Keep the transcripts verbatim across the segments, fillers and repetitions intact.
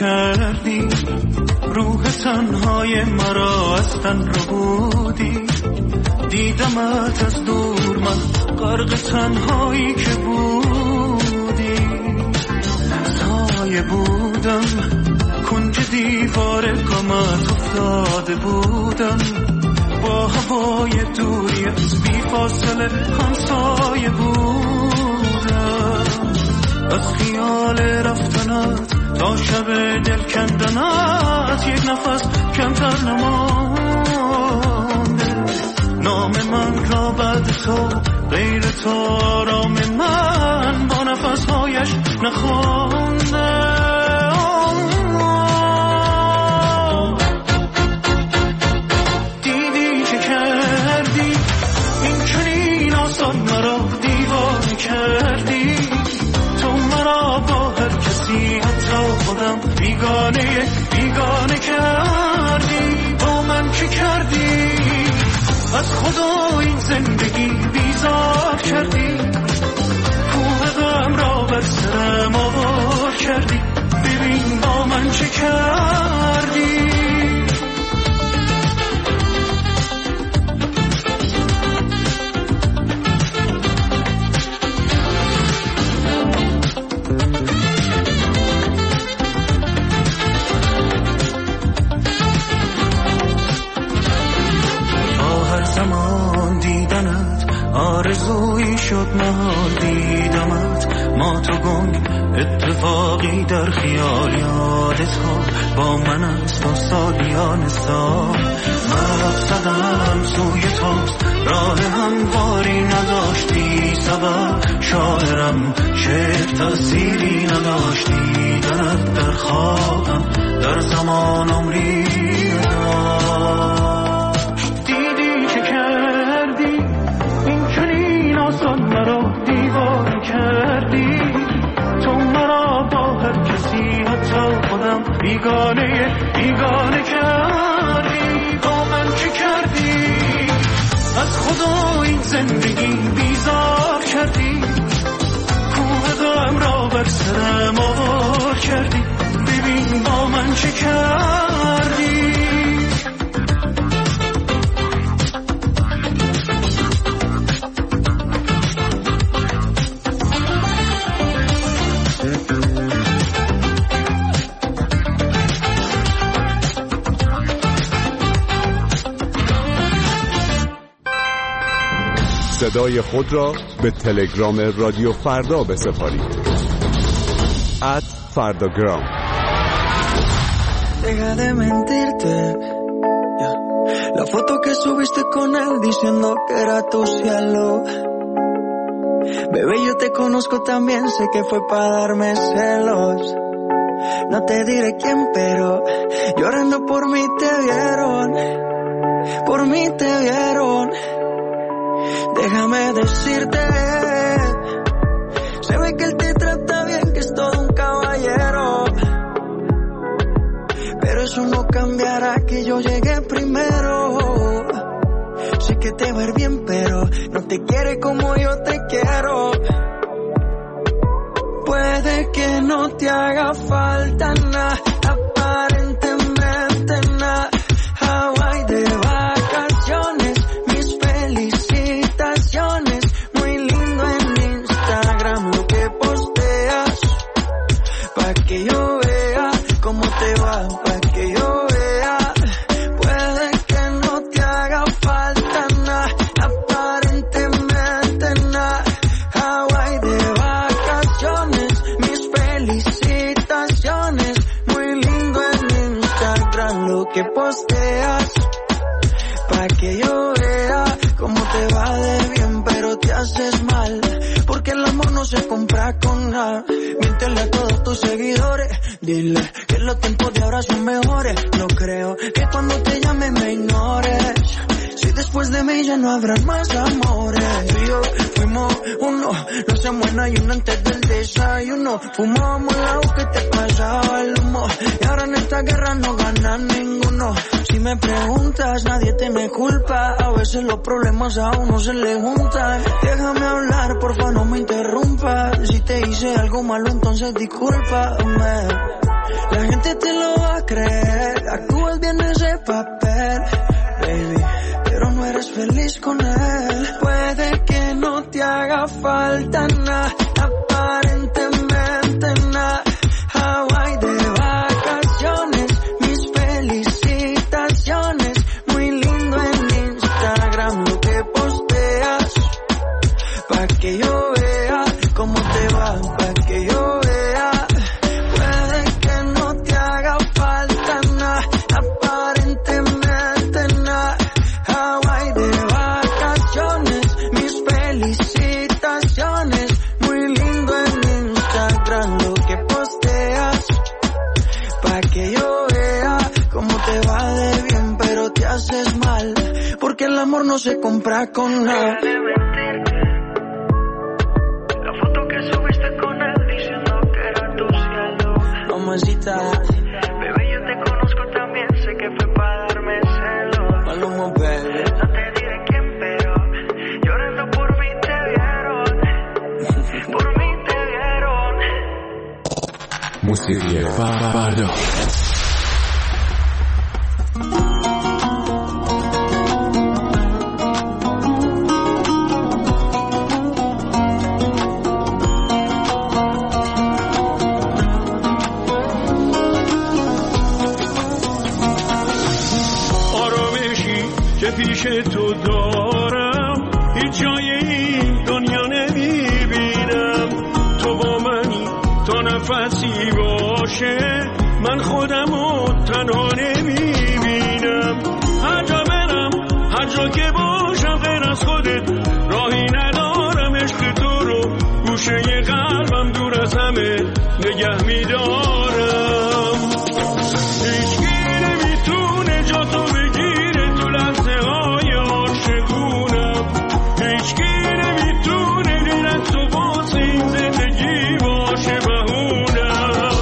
کردی، روح تنهای مرا از تن ربودی. دیدمت از دور من غرق تنهایی که بودی. سایه بودم کنج دیوار غمت افتاده بودم. با هوای دوری از بی فاصله همسایه بودم. از خیال رفتنت تا شب دل کندنت یک نفس کمتر نمانده. نام من را بعد تو غیر تو آرام من با نفسهایش نخوانده. دیدی که کردی این چنین آسان مرا دیوانه کردی. تو مرا با هر کسی حتی خودم بیگانه بیگانه کردی. با من چه کردی؟ از خدا این زندگی بیزار کردی. کوه غم را بر سرم آوار کردی. ببین با من چه کردی. زمان دیدنت آرزویی شد محال دیدمت. ما تو گنگ اتفاقی در خیال یادت ها با من است و سالیان سال. مقصدم سوی توست راه همواری نداشتی سبب. شاعرم شعر تأثیری نداشتی. دیدنت در خوابم در زمان عمری داشت. آسان مرا دیوانه کردی. تو مرا با هر کسی حتی خودم بیگانه بیگانه کردی. با من چه کردی؟ از خدا این زندگی بیزار کردی. کوه غم را بر سرم آوار کردی. ببین با من چه کردی. صدای خود را به تلگرام رادیو فردا بسپارید. ات فرداگرام. Deja de mentirte. Yeah. La foto que subiste con él diciendo que era tu cielo. Bebé, yo te conozco también, sé que fue para darme celos. No te diré quién, pero llorando por mí te vieron. Por mí te vieron. Déjame decirte, se ve que él te trata bien, que es todo un caballero. Pero eso no cambiará que yo llegué primero. Sé que te va a ir bien, pero no te quiere como yo te quiero. Puede que no te haga falta nada, aparentemente nada. Hawaii de vacaciones, mis felicitaciones. Muy lindo en Instagram lo que posteas, pa' que yo vea cómo te va, pa' que yo vea. Puede que no te haga falta nada, aparentemente nada. Hawaii de vacaciones, mis felicitaciones. Muy lindo en Instagram lo que posteas, pa' que yo vea cómo te va de bien, pero te haces mal, porque el amor no se compra con nada. Miéntele a todos tus seguidores, dile que los tiempos de ahora son mejores. No creo que cuando te llame me ignores. Si después de mí ya no habrá más amores. Tú y yo fuimos uno, no se muera y uno antes del desayuno. Fumábamos el agua que te pasaba el humo, y ahora en esta guerra no gana ninguno. Si me preguntas, nadie tiene culpa. A veces los problemas a uno se le juntan. Déjame hablar, porfa, no me interrumpas. Si te hice algo malo, entonces discúlpame. La gente papel, baby, pero no eres feliz con él. Puede que no te haga falta nada, aparentemente nada. Hawaii de vacaciones, mis felicitaciones. Muy lindo en Instagram lo que posteas, pa' que yo vea cómo te va, pa' que yo vea. Puede que no te haga falta nada, aparentemente nada. Hawaii de vacaciones, mis felicitaciones. Muy lindo en Instagram lo que posteas, pa' que yo vea cómo te va de bien, pero te haces mal, porque el amor no se compra con nada. La foto que subiste con él diciendo que era tu cielo. Mamacita, Bebé, yo te conozco también, sé que fue para darme celos. Maluma, baby. No te diré quién, pero llorando por mí te vieron. Por mí te vieron. موسیقی فردا. پیش تو دارم هیچ جای این دنیا نمیبینم. تو با منی تا نفسی باشه، من خودمو تنها نمیبینم. هر جا برم هر جا که باشم غیر از خودت راهی ندارم. عشق تو رو گوشه قلبم دور از همه نگه میدارم. هیچکی نمیتونه جا تو بگیره تو لحظه های عاشقونم. هیچکی نمیتونه غیر از تو واسه این زندگی باشه بهونم.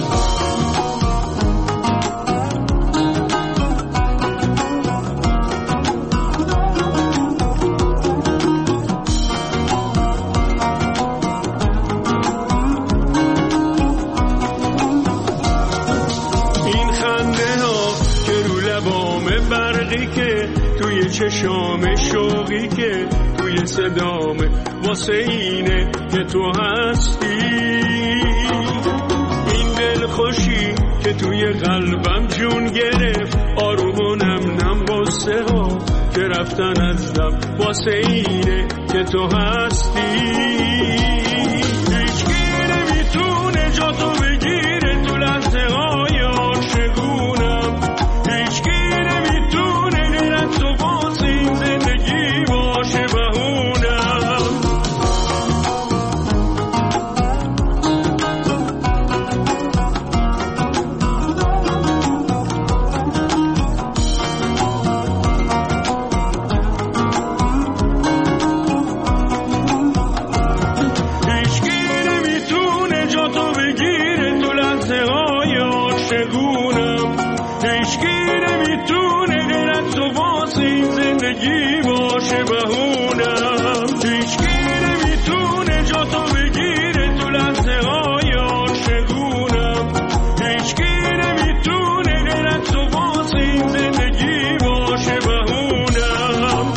این خنده ها که رو لبامه، برقی که توی چشام، شوقی که توی صدامه، واسه اینه که تو هستی. این دلخوشی که توی قلبم جون گرفت، آروم و نم نم قصه ها که رفتن از دم، واسه اینه که تو هستی. هیچکی نمیتونه جا تو بگیره تو لحظه های عاشقونم. هیچکی نمیتونه غیر از تو واسه این زندگی باشه بهونم. هیچکی نمیتونه جا تو بگیره تو لحظه های عاشقونم. هیچکی نمیتونه غیر از تو واسه این زندگی باشه بهونم. هیچکی نمیتونه جا تو بگیره تو لحظه های عاشقونم. هیچکی نمیتونه غیر از تو واسه این زندگی باشه بهونم.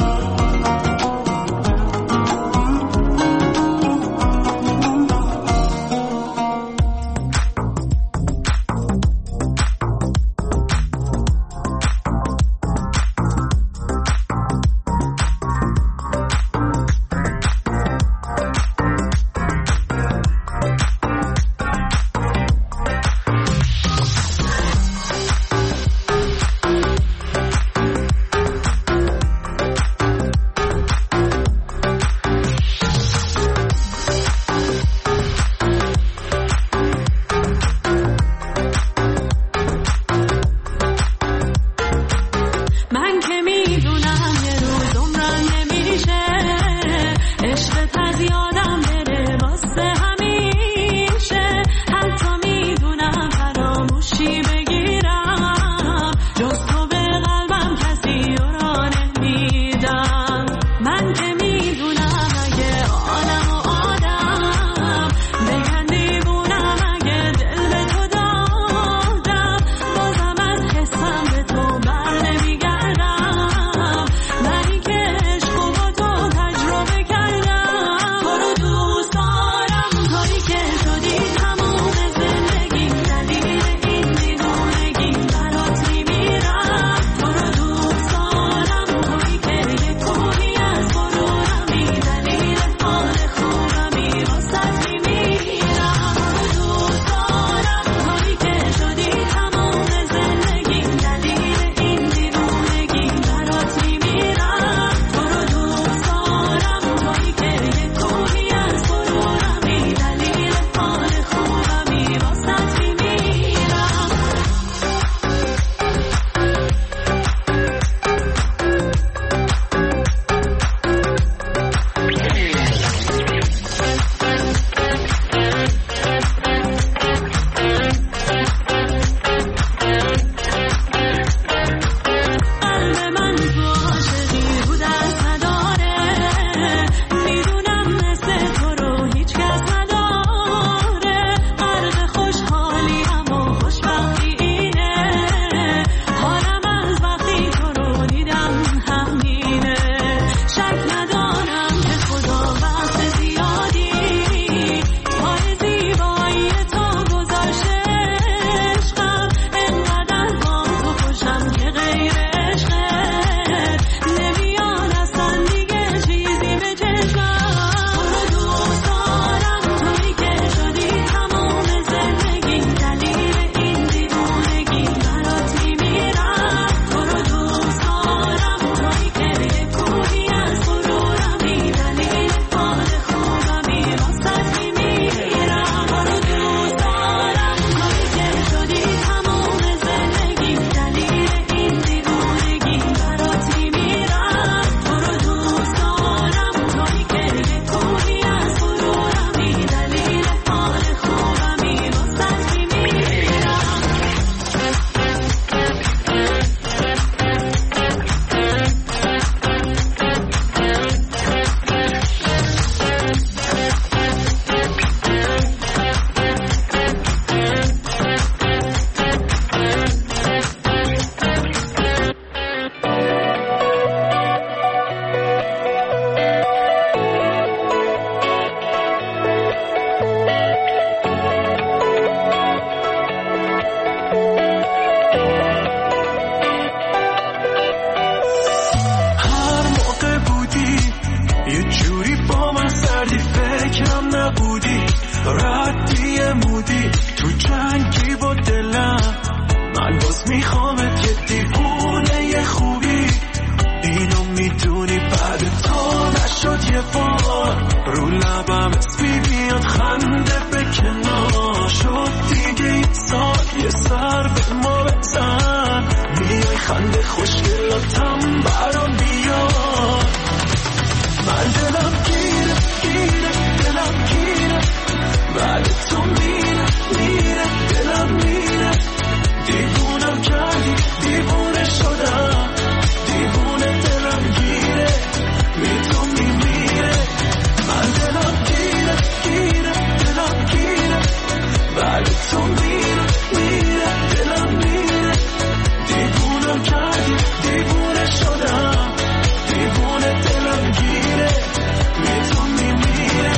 میخوامت که دیوونه خوبی، اینو میدونی بعد تو نشد یه بار، رو لبم اسمی بیاد خنده به کنار، شد دیگه این سال یه سر به ما بزن، میای خنده خوشگلاتم برام بیار، من دلم گیره گیره دلم گیره، بعد تو میره میره دلم میره، دیوونم کردی دیوونه شدم، دیوونه دلم گیره بی تو میمیره، من دلم گیره گیره دلم گیره، بعد تو میره میره دلم میره، دیوونم کردی دیوونه شدم، دیوونه دلم گیره بی تو میمیره.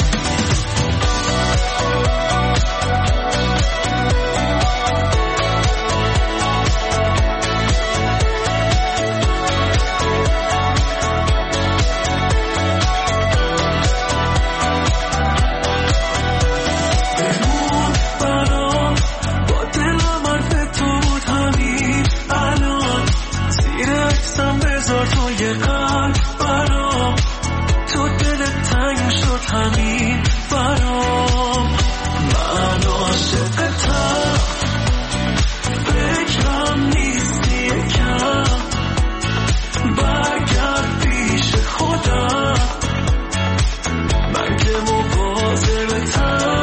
همین برام من عاشقتم، فکرم نیستی یکم، برگرد پیش خودم، من که مواظبتم،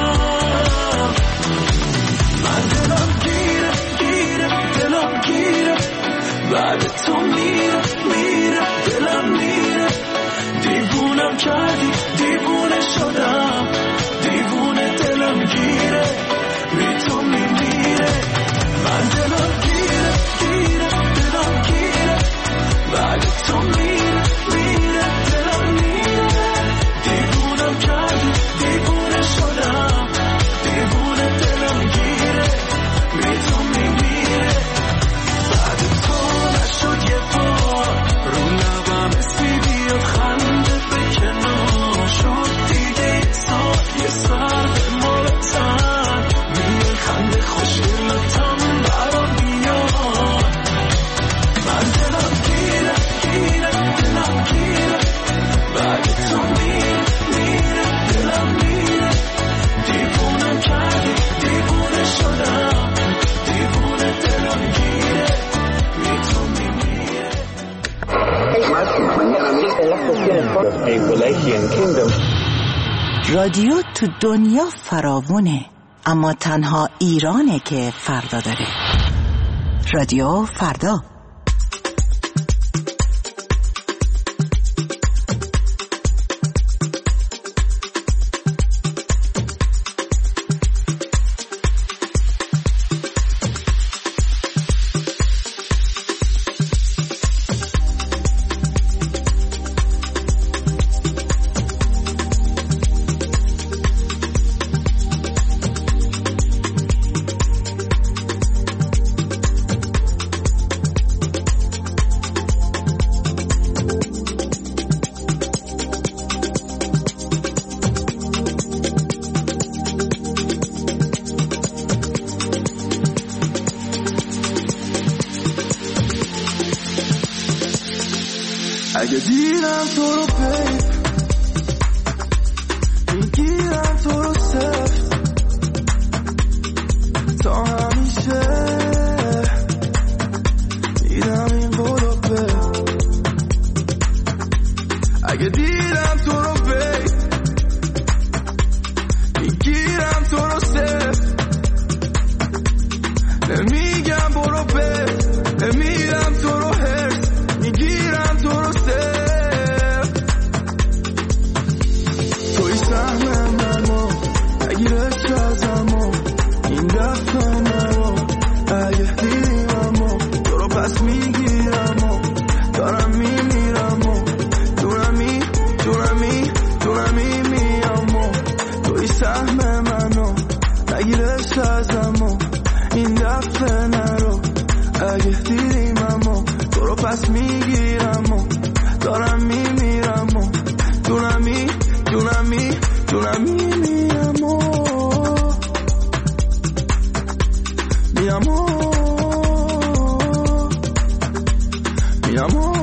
من دلم گیره گیره دلم گیره، بعد تو میره میره دلم میره، دیوونم کردی دیوونه شدم، دیوونه دلم گیره بی تو میمیره، من دلم گیره گیره دلم گیره، بعد تو میره میره دلم میره، دیوونم کردی دیوونه شدم، دیوونه دلم گیره بی تو میمیره، بعد تو نشد یه بار، رو لبم اسمی بیاد خنده به کنار، شد دیگه سال یه سر به ما بزن، میای خنده خوشگلاتم برام بیار، من دلم گیره گیره دلم گیره، بعد تو میره میره دلم میره، دیوونم کردی دیوونه شدم، دیوونه دلم گیره بی تو میمیره. رادیو تو دنیا فراوونه، اما تنها ایرانه که فردا داره. رادیو فردا. اگه دیدم تو رو پیپ میگیرم تو رو سفت تا همیشه دیدم این قلوبه، اگه دیدم تو رو پیپ میگیرم تو رو سفت، نمیگم برو پیپ، نمیگم تو رو هرس، میگیرم تو رو سفت، توی سهم منو نگیرش ازمو، این دفعه نرو، اگه دیدیممو تو رو پس میگیرمو، دارم میمیرمو، دونمی دونمی دونمی میامو، توی سهم منو نگیرش ازمو، این دفعه نرو، اگه دیدیممو تو رو پس میگیرمو، دارم میمیرمو، دونمی دونمی دونمی میامو میامو mi amor.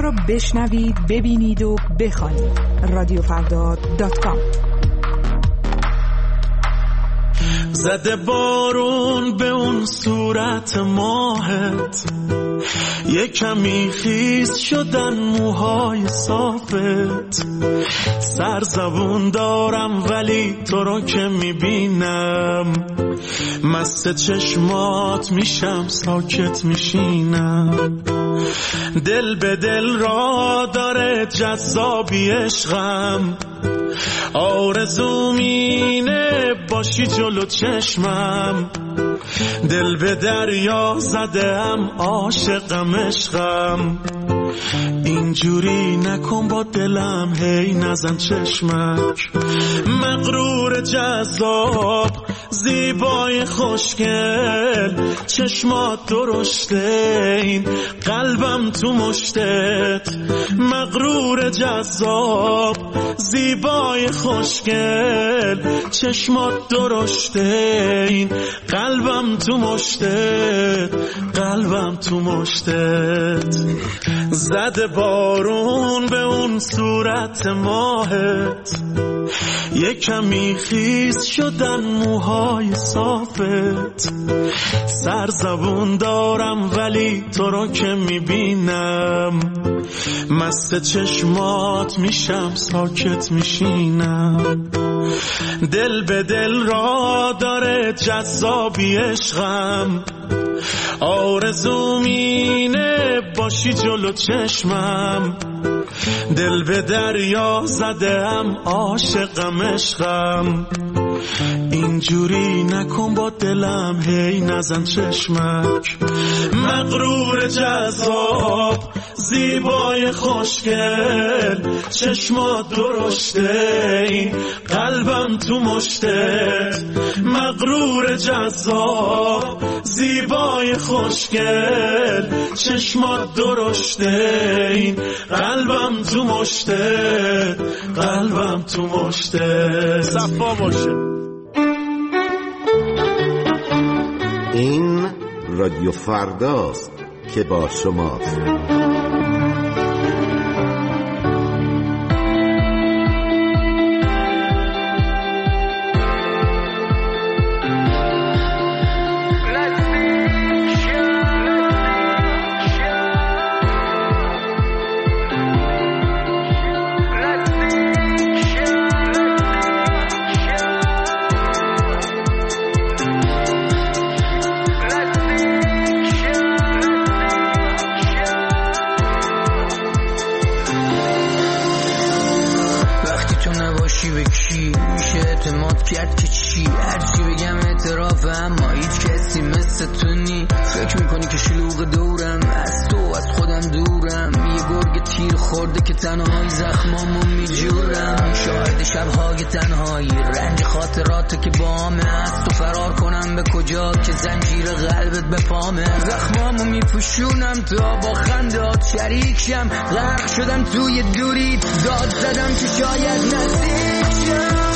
رو بشنوید، ببینید و بخوانید. رادیو فردا دات کام. زده بارون به اون صورت ماهت، یه کمی خیس شدن موهای صافت. سرزبون دارم ولی تو رو که میبینم، مست چشمات میشم ساکت میشینم. دل به دل را داره جذابی عشقم، آرزوم اینه باشی جلو چشمم. دل به دریا زدم عاشقم عشقم، اینجوری نکن با دلم هی نزن چشمک. مغرور جذاب زیبای خوشگل، چشمات درشته این قلبم تو مشتت. مغرور جذاب زیبای خوشگل، چشمات درشته این قلبم تو مشتت. قلبم تو مشتت. زده بارون به اون صورت ماهت، یه کمی خیس شدن موهای صافت. سرزبون دارم ولی تو رو که میبینم، مست چشمات میشم ساکت میشینم. دل به دل را داره جذابی عشقم، آرزوم اینه باشی جلو چشمم. دل به دریا زدم عاشقم عشقم، اینجوری نکن با دلم هی نزن چشمک. مغرور جذاب زیبای خوشگل، چشمات درشته این قلبم تو مشتت. مغرور جذاب زیبای خوشگل، چشمات درشته این قلبم تو مشتت. قلبم تو مشتت. صفا باشه. این رادیو فرداست که با شماست. کرد که چی هرچی بگم اعترافه، اما هیچ کسی مثل تو نی. فکر میکنی که شلوغ دورم، از تو از خودم دورم. یه گرگ تیر خورده که تنهایی زخمامو میجورم. شاهد شبهای تنهایی، رنج خاطراتو که بامه. از تو فرار کنم به کجا که زنجیر قلبت به پامه. زخمامو میپوشونم تا با خندات شریک شم. غرق شدم توی دوریت، داد زدم که شاید نزدیک شم.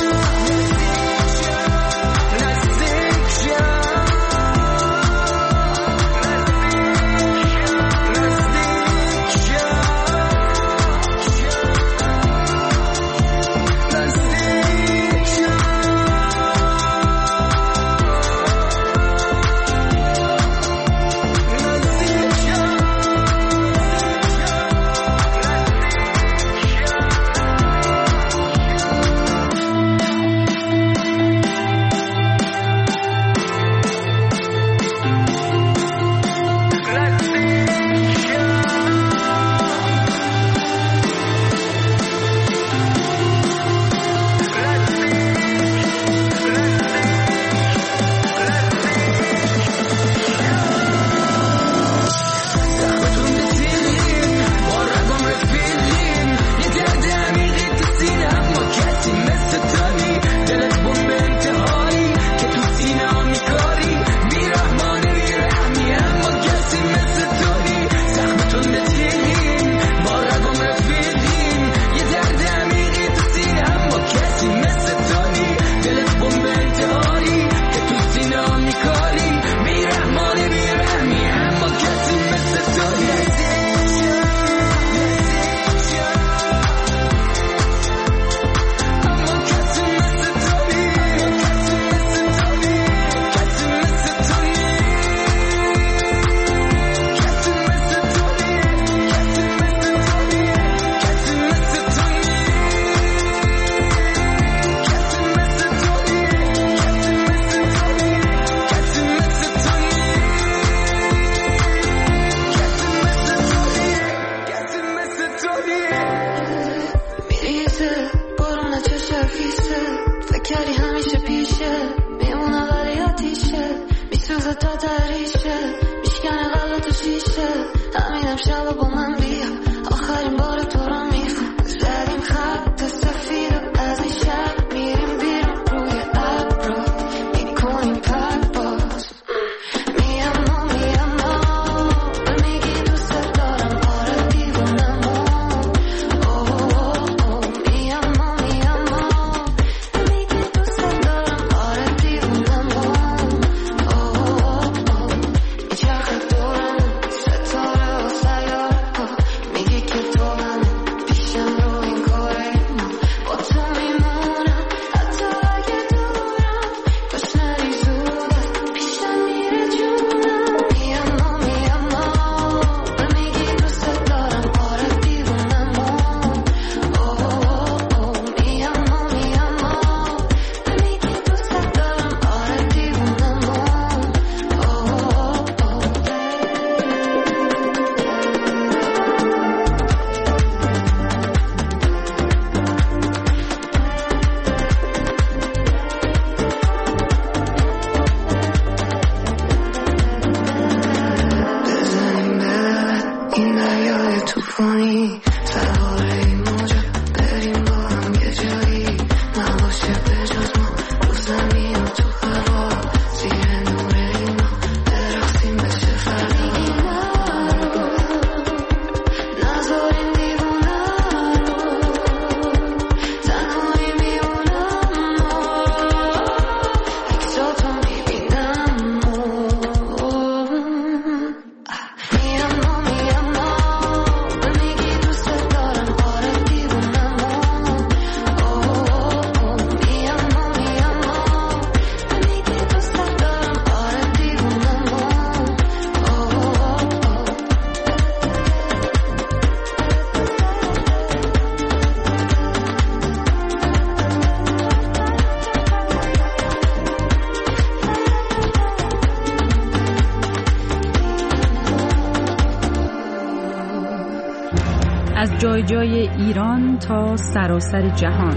جای جای ایران تا سراسر جهان.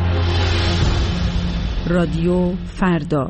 رادیو فردا.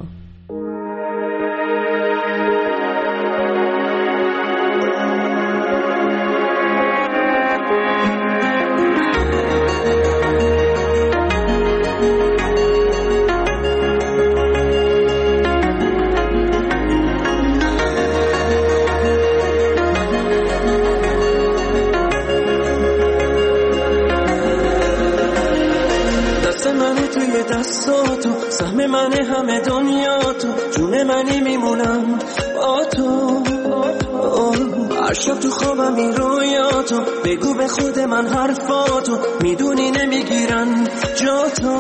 دستاتو سهم من همه دنیا تو جون منی میمونم با تو. هر شب تو خوابم این رویاتو بگو به خود من حرفاتو میدونی نمیگیرن جا تو.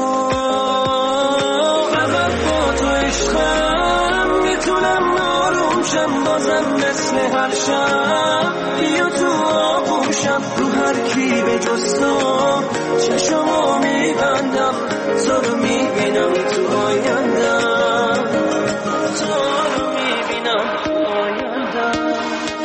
فقط با تو عشقم میتونم آروم شم بازم مثل هر شب بیا تو آغوشم رو هر کی به جز تو چشمو میبندم تو رو میبینم تو آیندم تو رو میبینم تو آیندم.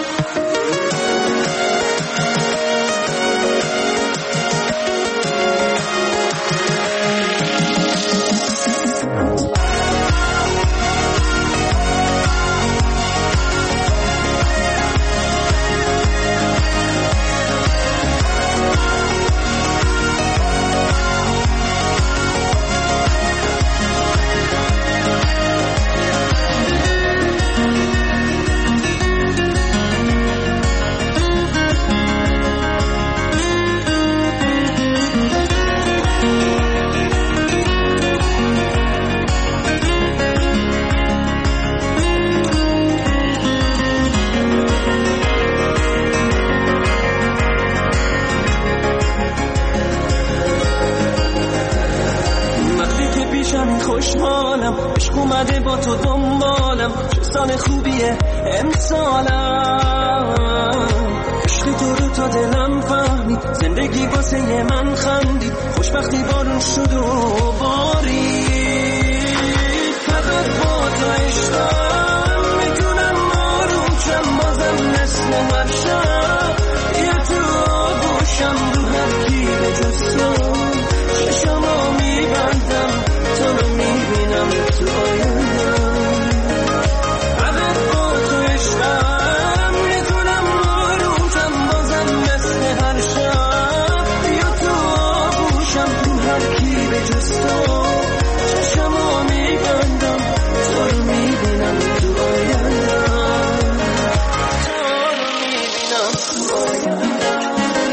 خوشحالم عشق اومده با تو دنبالم چه سال خوبیه امسالم. عشق تو رو تا دلم فهمید زندگی واسه من خندید خوشبختی بارون شد و بارید. فقط با تو عشقم میتونم آروم شم بازم مثل هر شب بیا تو آغوشم رو هر کی به جز تو چشمو میبندم تو رو میبینم تو آیندم. فقط با تو عشقم میتونم آرومشم بازم مثل هر شب بیا تو آغوشم تو هر کی به جز تو چشمو میبندم تو رو میبینم تو آیندم تو رو میبینم تو آیندم.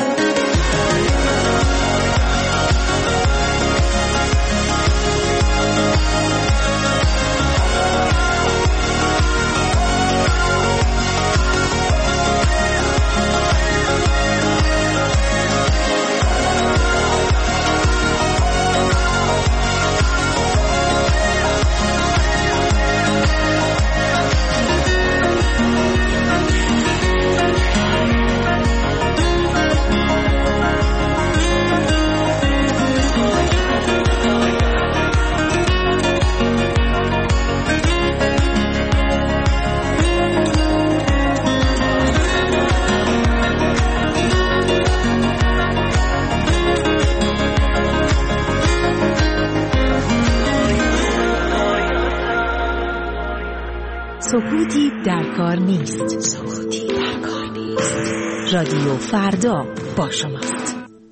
سکوتی در کار نیست. سکوتی در کار نیست. رادیو فردا با شماست.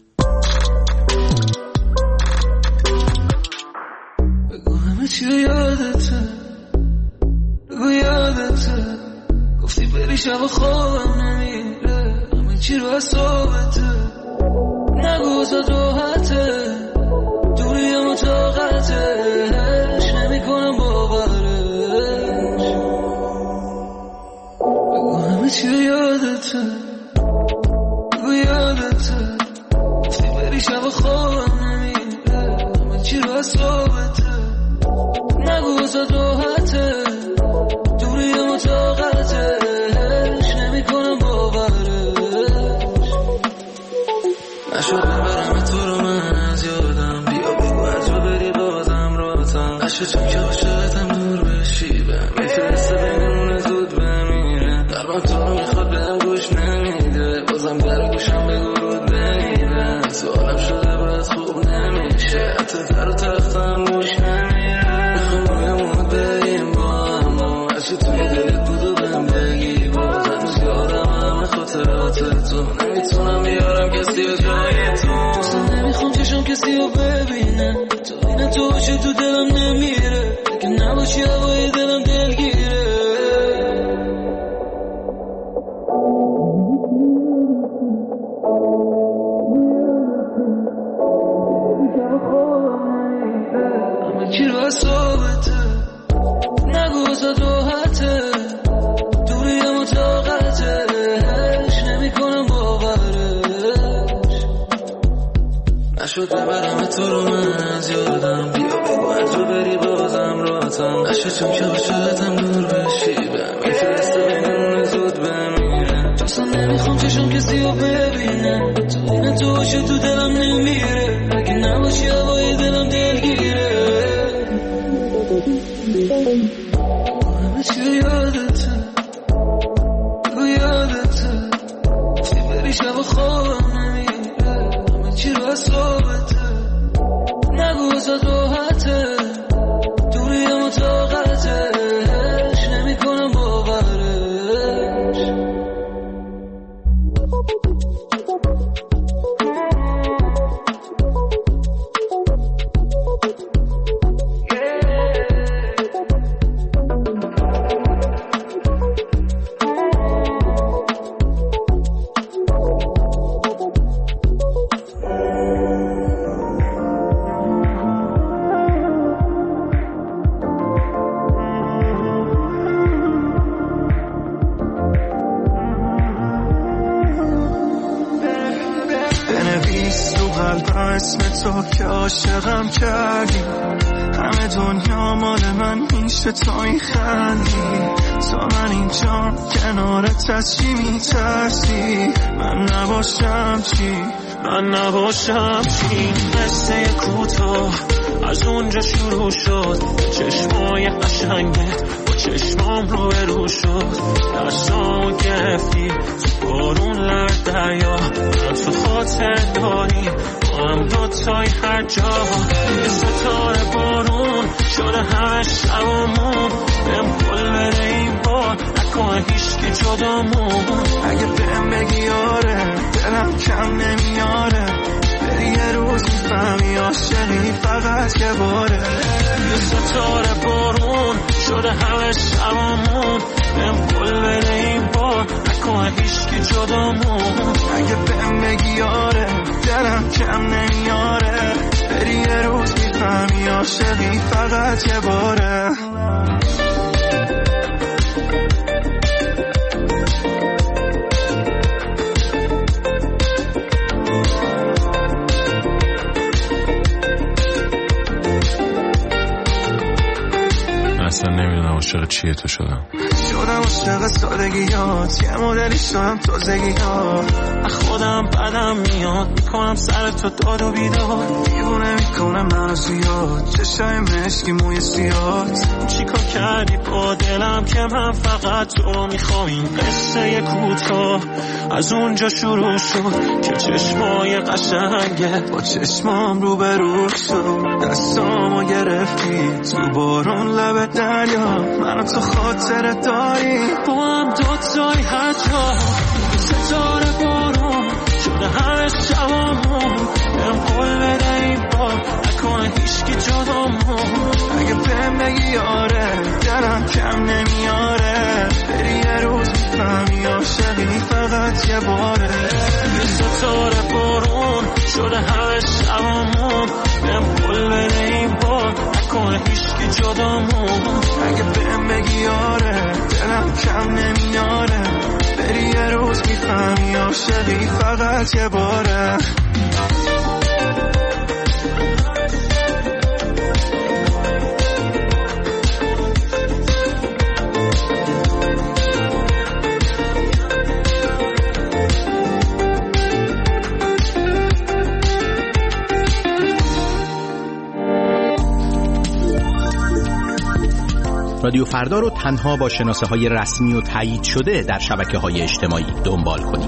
بگو همه چی یادته بگو یادته گفتی بری شب خوابم نمیره همه چی رو اصابته نگو زد راحته دوریم و طاقتش نمی کنم باورش. بگو همه چی یادته بگو یادته گفتی بری شب خوابم نمیره همه چی رو اصابته نگو زد راحته دوریم و طاقتش نمی کنم باورش. نشد ببرم تو رو من از یادم بیا بگو هر جا بری بازم راتم قشه چون که عاشقتم دور بشی بهم میفرسته بگونه زود بمیره دربم تو رو میخواد بهم گوش نمیده بازم در گوشم بگو رود بمیره. کسی رو ببینم، تو این تو باشه تو دلم نمیره، اگه نباشی هوای دلم دلگیره. همه کی رو حسابته، نگو بزد راحته، دوری هم و طاقتش نمی کنم باورش. نشد ببرم تو رو من از یادم، بیا بگو هر جو بری بازم راتم نشد، چون که عاشقتم دور بشی بهم میفرسته بینمون زود بمیرم. جاسم نمیخوام چشم کسی رو ببینم، تو این تو باشه تو دلم نمیره، اگه نباشی هوای دلم دلگیره. همه چی یادته، تو یادته، چی بری شب خوابم نمیره، همه چی رو حسابته، نگو بزد راحته، دوری هم و طاقتش نمی کنم باورش. اسم تو که عاشقم کردی، همه دنیا مال من میشه تو میخندی، تا من اینجام کنارت از چی میترسی، من نباشم چی، من نباشم چی. قصه کوتاه از اونجا شروع شد، چشمای قشنگت با چشمام رو برو شد، دستامو گرفتی تو بارون لرد دریا، من تو خاطر داری با هم دوتای هر جا، یه ستاره بارون شده همه شبامون، بهم قول بده این بار نکنه هیچکی جدامون، اگه بهم بگی آره دلم کم نمیاره، بری یه روز میفهمی عاشقی فقط یه باره، یه ستاره بارون شده همه شبامون، بهم قول بده این بار نکنه هیچکی جدامون، اگه بهم بگی آره دلم کم نمیاره، بری یه روز میفهمی عاشقی فقط یه باره. اصلا نمیدونم عاشق چیه تو شدم، شدم عاشق سادگیات، یه مدلی شدم تازگیات، خودم بدم میاد میکنم سر تو داد و بیداد، دیوونه میکنه منو زیاد، چشای مشکی موی سیاد، چیکار کردی با دلم که من فقط تو میخوام. این قصه کوتاه از اونجا شروع شد که چشمای قشنگت با چشمام رو برو شد، دستامو گرفتی تو بارون لب دریا، منو تو خاطر داری با هم دوتای هر جا، ستاره بارون شده همه شبامون، بهم قول بده این بار نکنه هیچکی جدامون، اگه بهم بگی آره دلم کم نمیاره، بری یه روز میفهمی عاشقی فقط یه باره، یه ستاره بارون شده همه شبامون، بهم قول بده این بار نکنه هیچکی جدامون، اگه بهم بگی آره دلم کم نمیاره، بری یه روز میفهمی عاشقی فقط یه باره. رادیو فردا رو تنها با شناسه های رسمی و تایید شده در شبکه های اجتماعی دنبال کنید.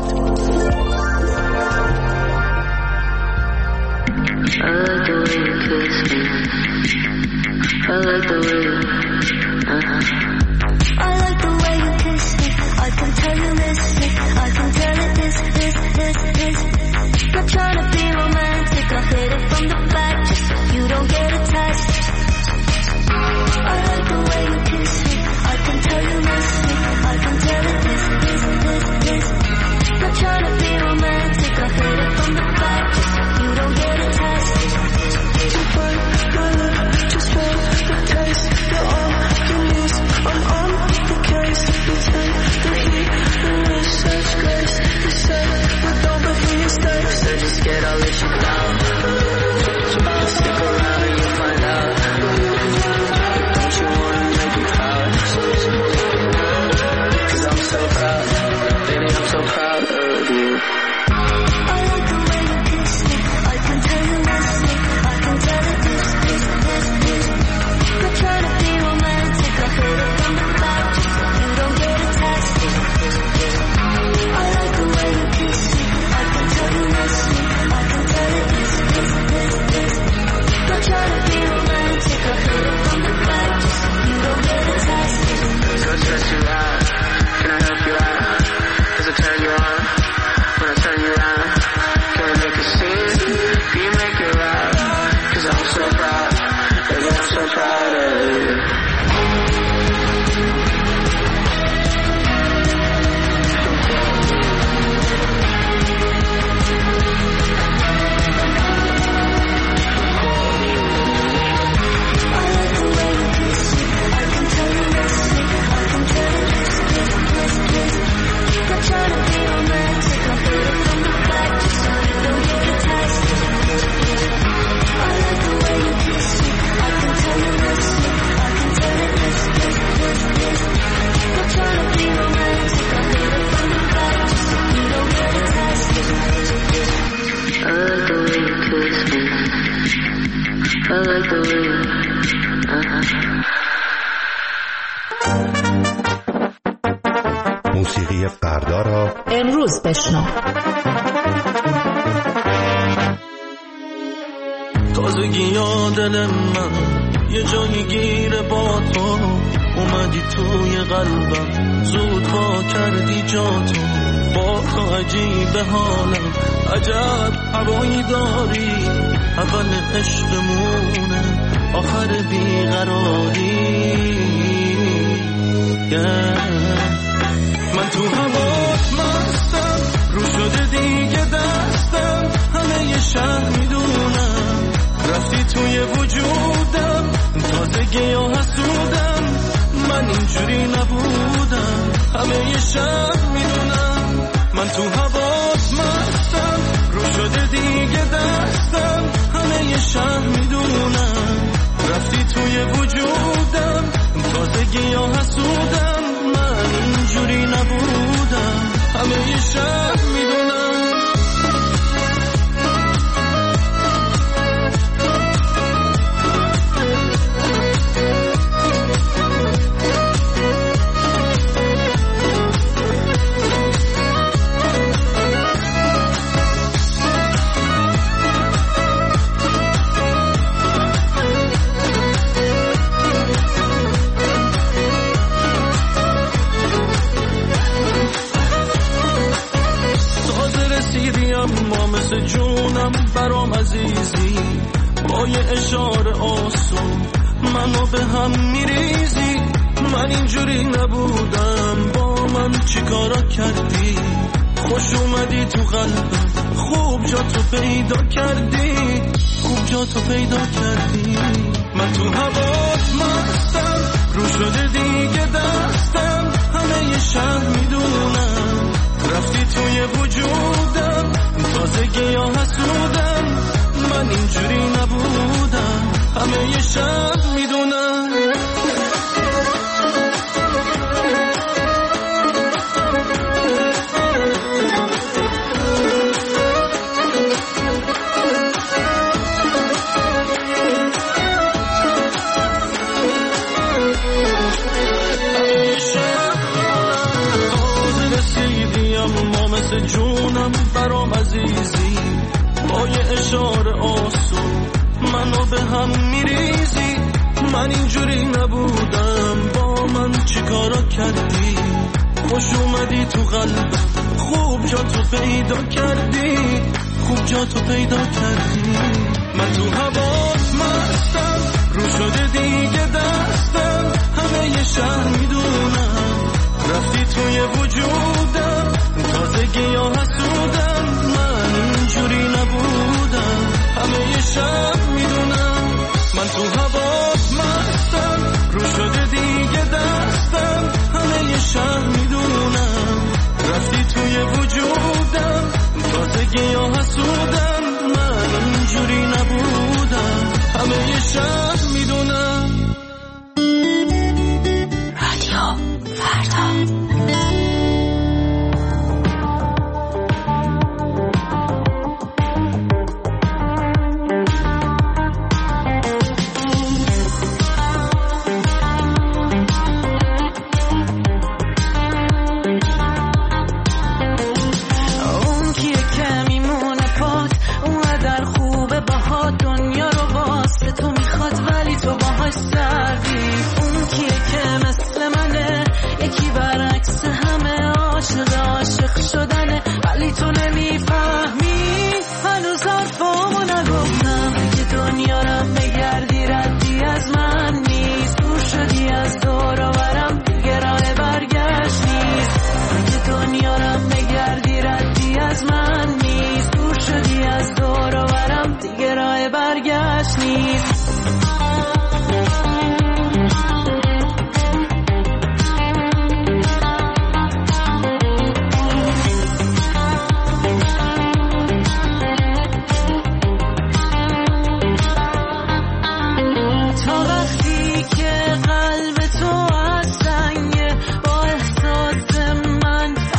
Trying to be romantic, I hit it from the موسیقی فردا را امروز بشنو. تازگی دل من یه جایی گیره با تو، اومدی توی قلبم زود پا کردی جاتو، با تو عجیب حالم عجب هوایی داری، اول عشقمونه آخر بیقراری. yeah. من تو هوات مستم، رو شده دیگه دستم، همه یه شهر میدونم رفتی توی وجودم، تازگی یا حسودم، من اینجوری نبودم، همه یه شهر میدونم. من تو هوات مستم، رو شده دیگه دستم، همه یه شهر میدونم رفتی توی وجودم، تازگی یا حسودم، من اینجوری نبودم، همه یه شهر میدونم. اما مثل جونم برام عزیزی، با یه اشاره آسون منو به هم میریزی، من اینجوری نبودم، با من چی کارا کردی، خوش اومدی تو قلبم، خوب جا تو پیدا کردی، خوب جا تو پیدا کردی. من تو هوات مستم، رو شده دیگه دستم، همه یه شهر میدونم رفتی توی وجودم، تازگی یا حسودم، من اینجوری نبودم، همه یه شب میدونم. مثل جونم برام عزیزی، با یه اشاره آسون منو به هم میریزی، من اینجوری نبودم، با من چی کارا کردی، خوش اومدی تو قلبم، خوب جا تو پیدا کردی، خوب جا تو پیدا کردی. من تو هوات مستم، رو شده دیگه دستم، همه یه شهر میدونم رفتی توی وجودم، تازگی یا حسودم، من اینجوری نبودم، همه یه شب میدونم. من تو هوات مستم، رو شده دیگه دستم، همه یه شهر میدونم رفتی توی وجودم، تازگی یا حسودم، من اینجوری نبودم، همه یه شب میدونم. رادیو فردا.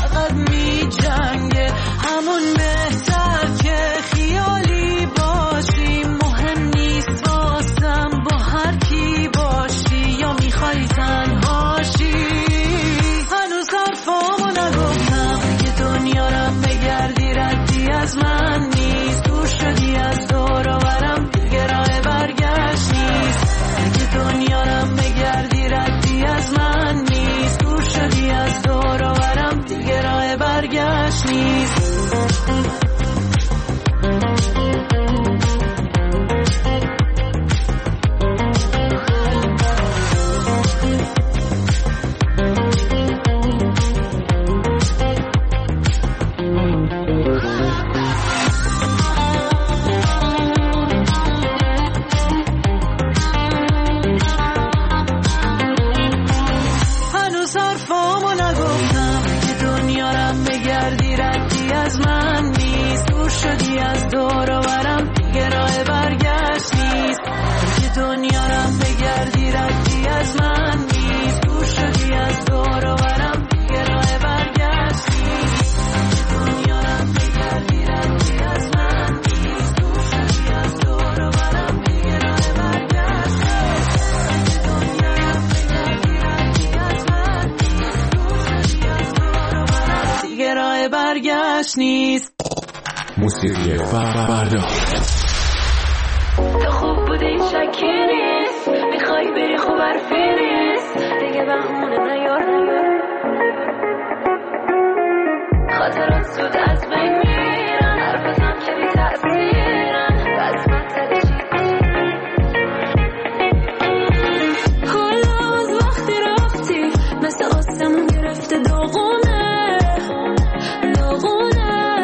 همون بهتر که خیالی باشه. نیست. موسیقی فردا. تو خوب بودی شکی نیست، میخوای بری خوب حرفی نیست، دیگه بهونه نیار نیار. خاطرات زود از بین میرن، حرفتم که بی تأثیرن، بس منطقه چی حالا از وقتی رفتی مثل آسمون گرفته داغونه داغونه.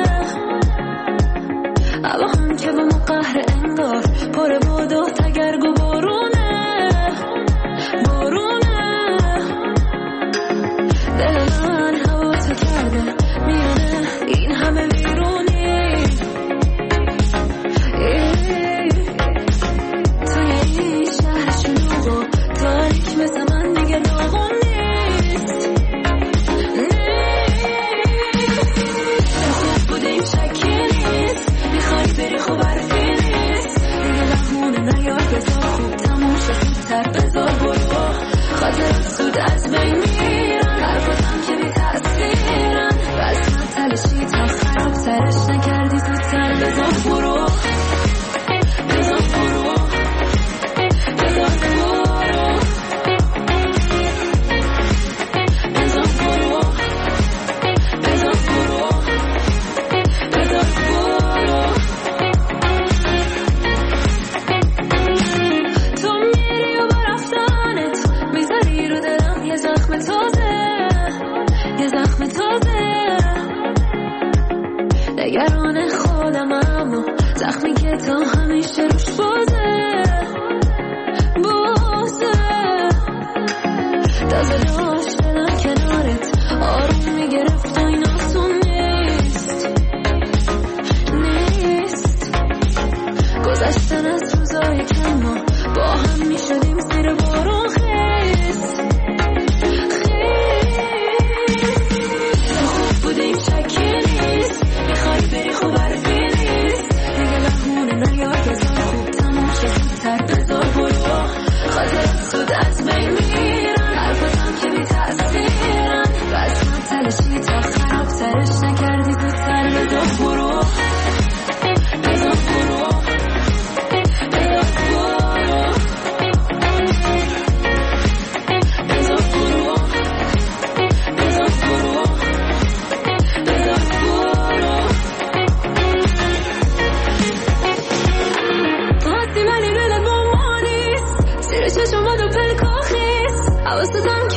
هوا هم که به ما قهر انگار، پر باد و تگرگ و بارونه بارونه. دل من هوا تو کرده میونه این همه ویرونی. توی این شهر شلوغ و تاریک مثل من دیگه داغون نیست. تو خوب بودیم شکی نیست، میخوای بری خوب حرفی نیست، دیگه بهونه نیار. بذار خوب تموم شه زودتر، بذار برو. خاطرات زود از بین میرن، حرفاتم که بی تأثیرن، بس من تلشی تا خراب سرش نکردی زودتر. بذار برو بذار برو بذار برو بذار برو بذار برو بذار برو. تو میری و با رفتنت میذاری رو دلم یه زخم تازه یه زخم تازه. نگران خودم اما زخمی که تا همیشه روش بازه بازه. تازه داشت دلم کنارت آروم میگرفت و این آسون نیست نیست. گذشتن از روزای که ما با هم میشدیم زیر بارون خیست خیست. تو خوب بودیم شکی نیست، میخوای بری خوب حرفی نیست، دیگه بهونه نیار. بذار خوب تموم شه زودتر، بذار برو. خاطرات زود از بین میرن، حرفاتم که بی تأثیرن، بس من تلشی تا خراب سرش نکردی زودتر. بذار برو بذار برو بذار برو بذار برو بذار برو بذار برو. خواستی ولی دلت با ما نیست، زیر چشمات و پلکا خیست، حواستم